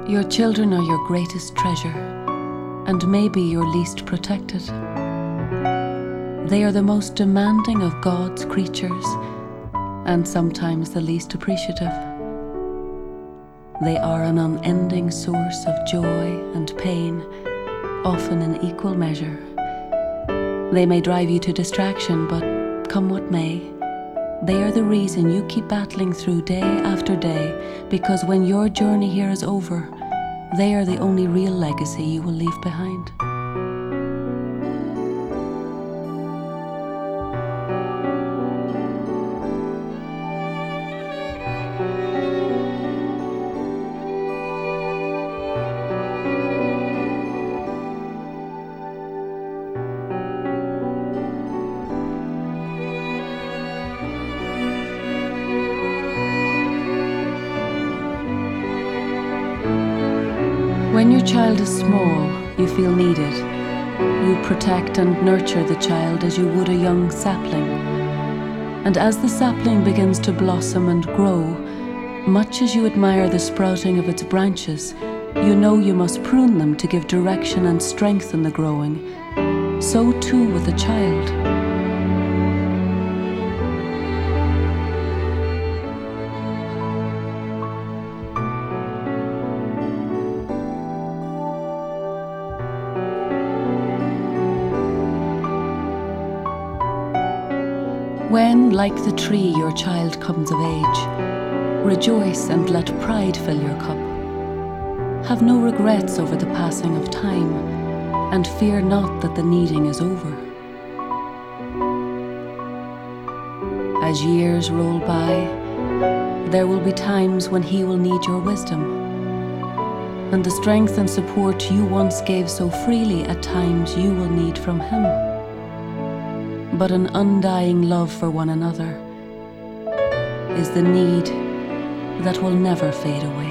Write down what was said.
Your children are your greatest treasure, and maybe your least protected. They are the most demanding of God's creatures, and sometimes the least appreciative. They are an unending source of joy and pain, often in equal measure. They may drive you to distraction, but come what may, they are the reason you keep battling through day after day, because when your journey here is over, they are the only real legacy you will leave behind. When your child is small, you feel needed. You protect and nurture the child as you would a young sapling. And as the sapling begins to blossom and grow, much as you admire the sprouting of its branches, you know you must prune them to give direction and strengthen the growing. So too with a child. When, like the tree, your child comes of age, rejoice and let pride fill your cup. Have no regrets over the passing of time, and fear not that the kneading is over. As years roll by, there will be times when he will need your wisdom, and the strength and support you once gave so freely at times you will need from him. But an undying love for one another is the need that will never fade away.